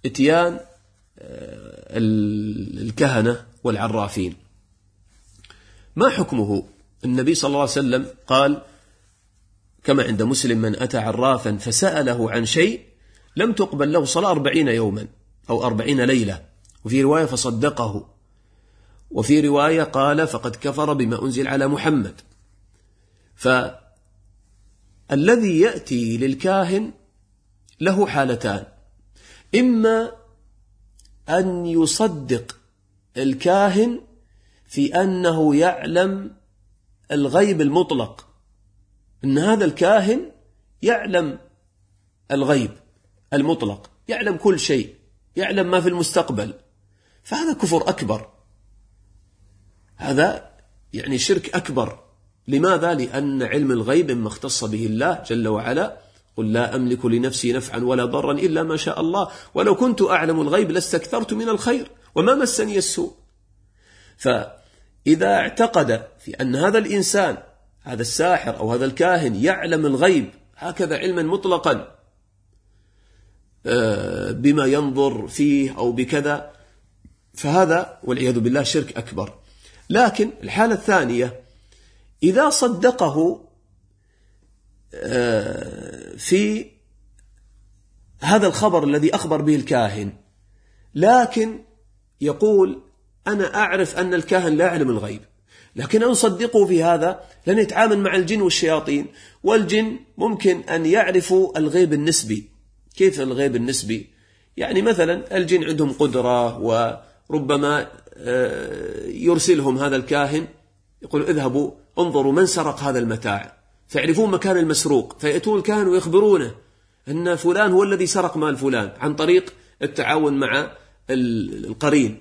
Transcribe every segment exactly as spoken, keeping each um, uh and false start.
إتيان الكهنة والعرافين. ما حكمه؟ النبي صلى الله عليه وسلم قال كما عند مسلم: من أتى عرافا فسأله عن شيء لم تقبل له صلاة أربعين يوما أو أربعين ليلة، وفي رواية فصدقه، وفي رواية قال فقد كفر بما أنزل على محمد. فالذي يأتي للكاهن له حالتان: إما أن يصدق الكاهن في أنه يعلم الغيب المطلق، أن هذا الكاهن يعلم الغيب المطلق، يعلم كل شيء، يعلم ما في المستقبل، فهذا كفر أكبر، هذا يعني شرك أكبر. لماذا؟ لأن علم الغيب مما اختص به الله جل وعلا: قل لا أملك لنفسي نفعا ولا ضرا إلا ما شاء الله ولو كنت أعلم الغيب لاستكثرت من الخير وما مسني السوء. فإذا اعتقد في أن هذا الإنسان، هذا الساحر أو هذا الكاهن، يعلم الغيب هكذا علما مطلقا بما ينظر فيه أو بكذا، فهذا والعياذ بالله شرك أكبر. لكن الحالة الثانية: إذا صدقه في هذا الخبر الذي أخبر به الكاهن، لكن يقول أنا أعرف أن الكاهن لا يعلم الغيب، لكن أن أصدقه في هذا لن يتعامل مع الجن والشياطين، والجن ممكن أن يعرفوا الغيب النسبي. كيف الغيب النسبي؟ يعني مثلا الجن عندهم قدرة، وربما يرسلهم هذا الكاهن يقول اذهبوا انظروا من سرق هذا المتاع، فيعرفون مكان المسروق، فيأتون الكاهن ويخبرونه أن فلان هو الذي سرق مال فلان، عن طريق التعاون مع القرين.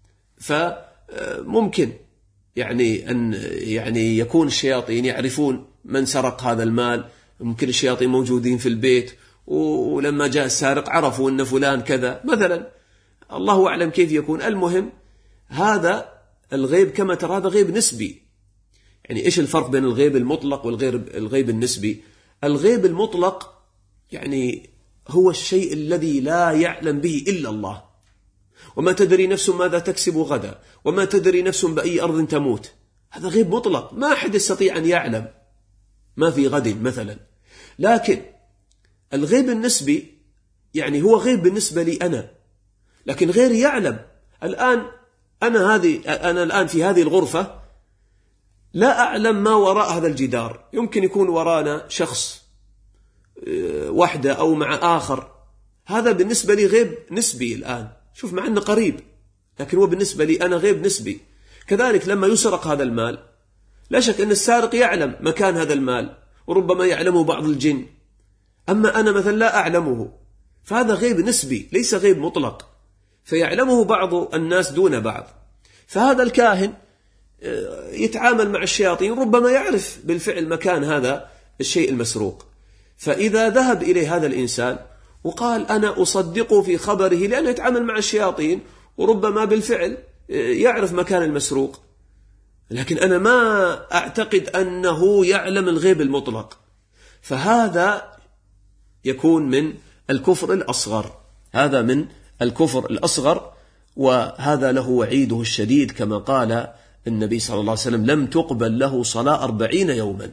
فممكن يعني أن يعني يكون الشياطين يعرفون من سرق هذا المال، ممكن الشياطين موجودين في البيت، ولما جاء السارق عرفوا أن فلان كذا مثلا، الله أعلم كيف يكون. المهم هذا الغيب كما ترى هذا غيب نسبي. يعني إيش الفرق بين الغيب المطلق والغيب النسبي؟ الغيب المطلق يعني هو الشيء الذي لا يعلم به إلا الله، وما تدري نفس ماذا تكسب غدا، وما تدري نفس بأي أرض تموت. هذا غيب مطلق، ما أحد يستطيع أن يعلم ما في غد مثلا. لكن الغيب النسبي يعني هو غيب بالنسبة لي أنا، لكن غيري يعلم. الآن أنا هذه أنا الآن في هذه الغرفة لا أعلم ما وراء هذا الجدار، يمكن يكون ورانا شخص وحده أو مع آخر، هذا بالنسبة لي غيب نسبي الآن، شوف مع أنه قريب، لكن هو بالنسبة لي أنا غيب نسبي. كذلك لما يسرق هذا المال، لا شك أن السارق يعلم مكان هذا المال، وربما يعلمه بعض الجن، أما أنا مثلا لا أعلمه، فهذا غيب نسبي ليس غيب مطلق، فيعلمه بعض الناس دون بعض. فهذا الكاهن يتعامل مع الشياطين، ربما يعرف بالفعل مكان هذا الشيء المسروق، فإذا ذهب إليه هذا الإنسان وقال أنا أصدقه في خبره لأنه يتعامل مع الشياطين وربما بالفعل يعرف مكان المسروق، لكن أنا ما أعتقد أنه يعلم الغيب المطلق، فهذا يكون من الكفر الأصغر، هذا من الكفر الأصغر، وهذا له وعيده الشديد كما قال النبي صلى الله عليه وسلم: لم تقبل له صلاة أربعين يوما.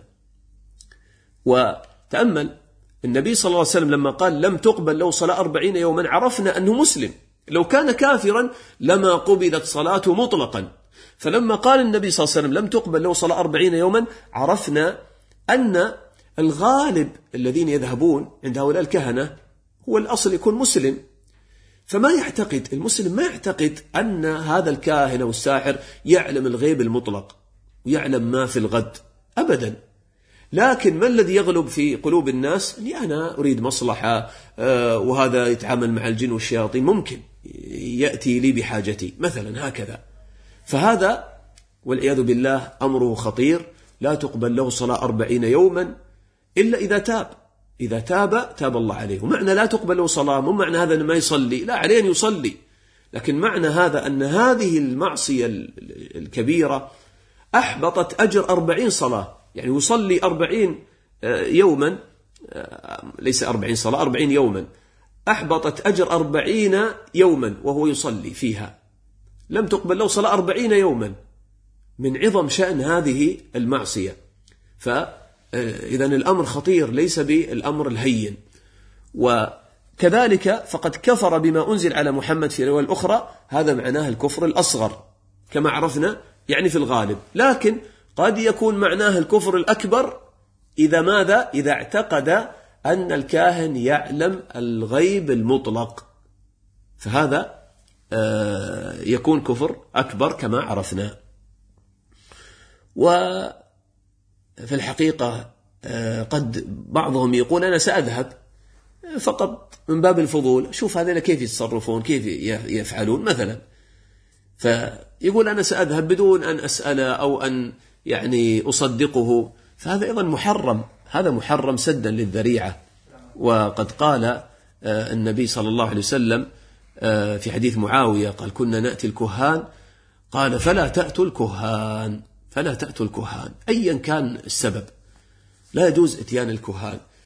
وتأمل النبي صلى الله عليه وسلم لما قال لم تقبل له صلاة أربعين يوما، عرفنا أنه مسلم، لو كان كافرا لما قبلت صلاته مطلقا. فلما قال النبي صلى الله عليه وسلم لم تقبل له صلاة أربعين يوما، عرفنا أن الغالب الذين يذهبون عند هؤلاء الكهنة هو الأصل يكون مسلم، فما يعتقد المسلم ما يعتقد أن هذا الكاهن أو الساحر يعلم الغيب المطلق ويعلم ما في الغد أبدا. لكن ما الذي يغلب في قلوب الناس؟ أني أنا أريد مصلحة، وهذا يتعامل مع الجن والشياطين، ممكن يأتي لي بحاجتي مثلا هكذا. فهذا والعياذ بالله أمره خطير، لا تقبل له صلاة أربعين يوما إلا إذا تاب. إذا تاب تاب الله عليه. ومعنى لا تقبل له صلاة مو معنى هذا أنه ما يصلي، لا، عليه أن يصلي، لكن معنى هذا أن هذه المعصية الكبيرة أحبطت أجر أربعين صلاة، يعني يصلي أربعين يوما، ليس أربعين صلاة، أربعين يوما، أحبطت أجر أربعين يوما وهو يصلي فيها، لم تقبل له صلاة أربعين يوما، من عظم شأن هذه المعصية. فإذا الأمر خطير، ليس بالأمر الهين. وكذلك فقد كفر بما أنزل على محمد في رواية الأخرى، هذا معناه الكفر الأصغر كما عرفنا يعني في الغالب، لكن قد يكون معناه الكفر الأكبر إذا ماذا؟ إذا اعتقد أن الكاهن يعلم الغيب المطلق، فهذا يكون كفر أكبر كما عرفنا. وفي الحقيقة قد بعضهم يقول أنا سأذهب فقط من باب الفضول، شوف هذين كيف يتصرفون، كيف يفعلون مثلا، فيقول أنا سأذهب بدون أن أسأل أو أن يعني أصدقه، فهذا أيضا محرم، هذا محرم سدا للذريعة. وقد قال النبي صلى الله عليه وسلم في حديث معاوية قال كنا نأتي الكهان، قال فلا تأتوا الكهان، فلا تأتوا الكهان، أيا كان السبب لا يجوز اتيان الكهان.